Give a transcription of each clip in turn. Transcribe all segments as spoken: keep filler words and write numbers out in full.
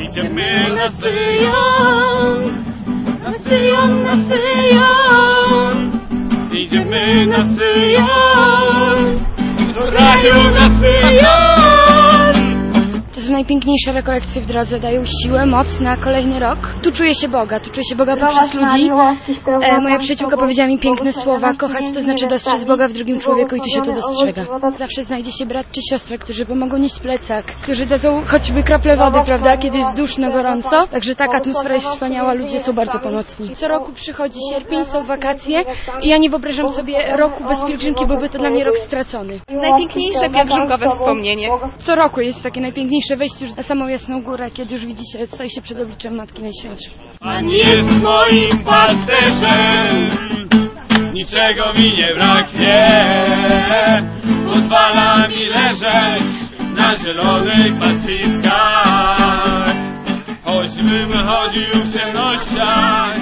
Idziemy na Syjon, na Syjon, na Syjon. Idziemy na Syjon, do raju na Syjon. To są najpiękniejsze rekolekcje w drodze, dają siłę, moc na kolejny rok. Tu czuję się Boga, tu czuję się Boga poprzez ludzi. E, moja przyjaciółka powiedziała mi piękne słowa, kochać to znaczy dostrzec Boga w drugim człowieku i tu się to dostrzega. Zawsze znajdzie się brat czy siostra, którzy pomogą nieść plecak, którzy dadzą choćby kroplę wody, prawda, kiedy jest duszno, gorąco. Także taka atmosfera jest wspaniała, ludzie są bardzo pomocni. Co roku przychodzi sierpień, są wakacje i ja nie wyobrażam sobie roku bez pielgrzymki, byłby to dla mnie rok stracony. Najpiękniejsze pielgrzymkowe wspomnienie. Co roku jest takie najpiękniejsze wejście już na samą Jasną Górę, kiedy już widzi się, stoi się przed obliczem Matki Najświętszej. Pan jest moim pasterzem, niczego mi nie braknie. Pozwala mi leżeć na zielonych pastwiskach. Choćbym chodził w ciemnościach,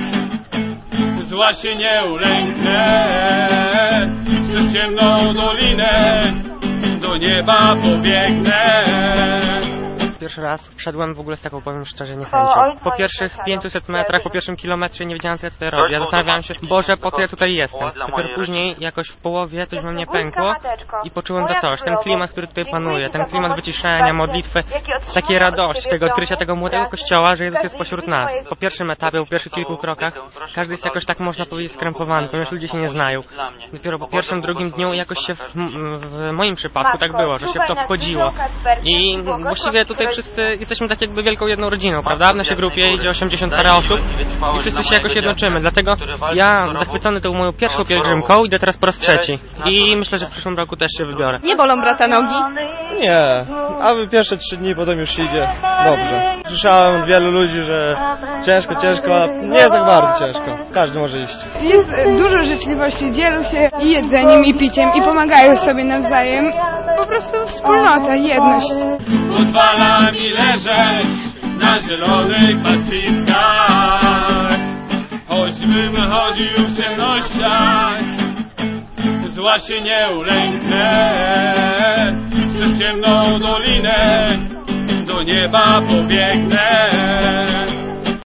zła się nie ulęknę. Przez ciemną dolinę do nieba pobiegnę. Pierwszy raz wszedłem w ogóle z taką, powiem szczerze, niechęcią. Po pierwszych pięciuset metrach, po pierwszym kilometrze nie wiedziałem, co ja tutaj robię. Ja zastanawiałem się, Boże, po co ja tutaj jestem? Dopiero później, jakoś w połowie, coś we mnie pękło i poczułem to coś. Ten klimat, który tutaj panuje, ten klimat wyciszenia, modlitwy, takiej radości, tego odkrycia tego młodego kościoła, że Jezus jest pośród nas. Po pierwszym etapie, po pierwszych kilku krokach, każdy jest jakoś tak, można powiedzieć, skrępowany, ponieważ ludzie się nie znają. Dopiero po pierwszym, drugim dniu jakoś się w, w moim przypadku tak było, że się w to wchodziło. I właściwie tutaj wszyscy jesteśmy tak jakby wielką jedną rodziną, prawda? W naszej grupie idzie osiemdziesiąt parę osób i wszyscy się jakoś jednoczymy. Dlatego ja, zachwycony tą moją pierwszą pielgrzymką, idę teraz po raz trzeci. I myślę, że w przyszłym roku też się wybiorę. Nie bolą brata nogi? Nie, a pierwsze trzy dni potem już idzie dobrze. Słyszałem od wielu ludzi, że ciężko, ciężko, a nie jest tak bardzo ciężko. Każdy może iść. Jest dużo życzliwości, dzielą się i jedzeniem, i piciem, i pomagają sobie nawzajem. Po prostu wspólnota, jedność. Pozwala mi leżeć na zielonych pastwiskach. Choćbym chodził w ciemnościach, zła się nie ulęknę. Przez ciemną dolinę do nieba pobiegnę.